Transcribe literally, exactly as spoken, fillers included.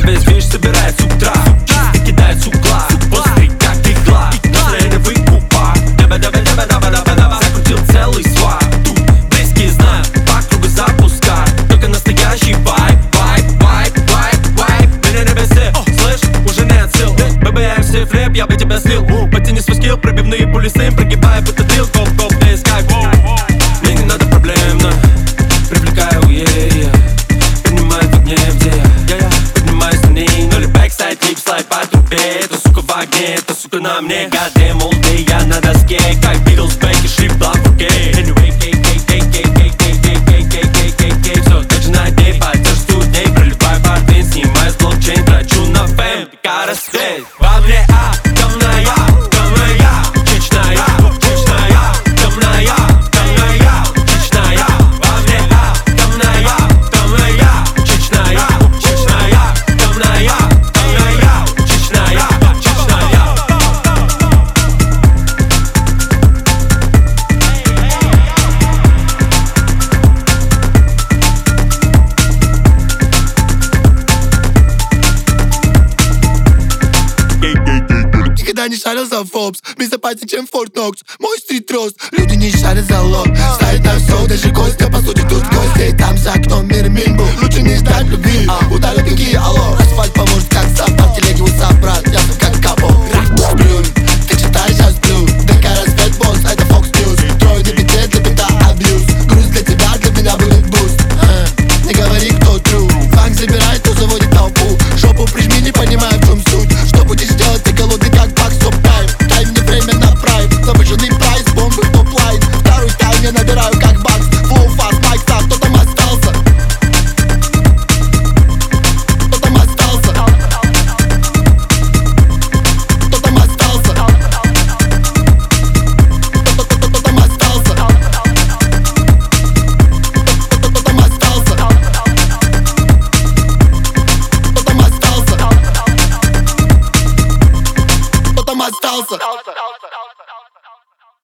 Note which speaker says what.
Speaker 1: весь движ собирает с утра, чисто кидает с угла. Острый, как игла, настроение выкупа. Даба-даба-даба-даба-даба-даба. Закрутил целый сват. Тут близкие знают, по кругу запускают. Только настоящий вайб, вайб, вайб, вайб, вайб. Меня не беси, слышь, уже нет сил. бэ бэ эм си флип, я бы тебя слил. Потяни свой скилл, пробивные пули сын, прогибай, будто дрил. Коп-коп, весь кайф. Мне не надо проблем, но привлекаю, yeah, yeah. Поднимает в огне, где я, я, я. Поднимаюсь на ней, ноли бэксайд, лип, слайд по трубе. Это сука в огне, это сука на мне. Гадем, all day, я на доске. Как Битлз, бэки, шрифт, блок в руке. Anyway, кей, кей, кей, кей, кей, кей, кей, кей, кей, кей, кей, кей. Все, так же на день, поддержу дней. Проливаю портвейн, снимаю с блокчейн. Трачу на фэм, пика рассвет. Во мне атомная, атомная, чечная, чечная, атомная, атомная, чечная. Во мне атомная, атомная, чечная, чечная, атомная, атомная, чечная, чечная.
Speaker 2: Никогда не шарил за Forbes, безопаснее, чем Fort Knox. Мой стрит-рост, люди не шарят за лоб. Ставят на все, даже Костя, по сути тут гости. Там за окном мир мин был, лучше не ждать любви. Удали пинки, алло.